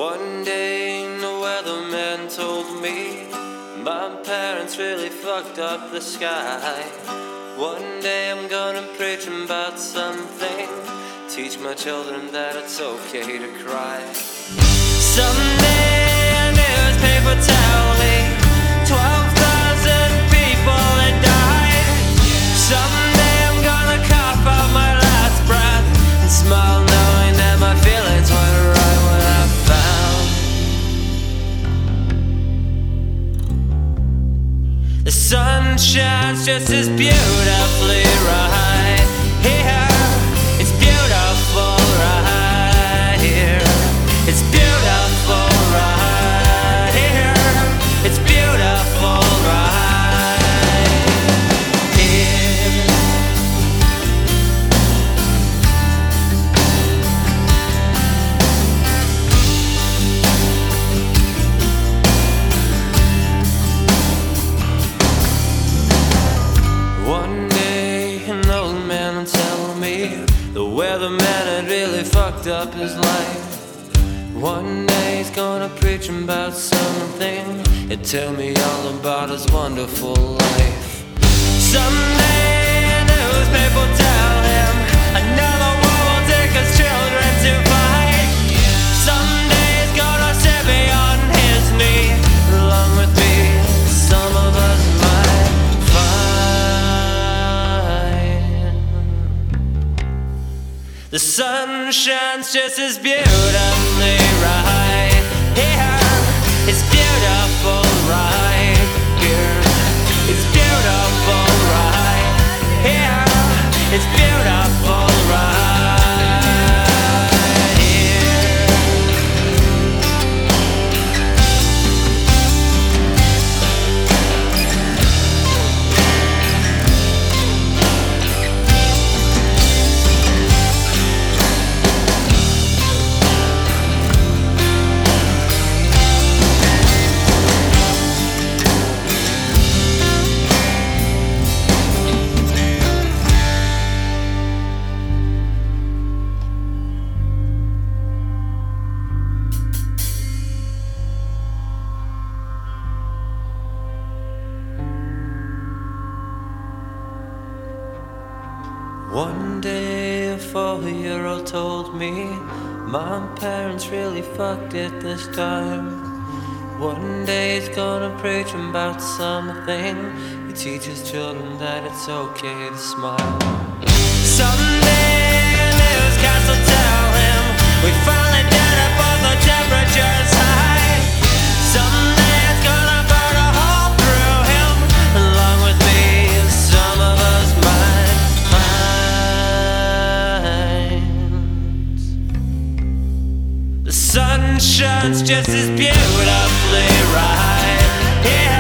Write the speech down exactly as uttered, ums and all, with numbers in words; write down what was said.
One day the weatherman told me my parents really fucked up the sky. One day I'm gonna preach about something, teach my children that it's okay to cry. Someday a newspaper tell me twelve thousand people had died. Someday I'm gonna cough out my last breath and smile knowing that my feelings were right when I found the sun shines just as beautifully right here. It's beautiful right here. It's beautiful right here. It's beautiful right here. One day an old man would tell me the weatherman had really fucked up his life. One day he's gonna preach about something and tell me all about his wonderful life. Someday a newspaper will tell him another war will take his children to fight. Someday he's gonna sit me on his knee along with me. Some of us might find the sun shines just as beautifully right here. It's beautiful right here. It's beautiful right here. It's beautiful right here. One day a four-year-old told me my parents really fucked it this time. One day he's gonna preach about something. He teaches children that it's okay to smile. Someday a newscast will tell him we finally did it, but the temperature's high. Someday it's gonna burn a hole through him along with me. Some of us might find the sun shines just as beautifully right here.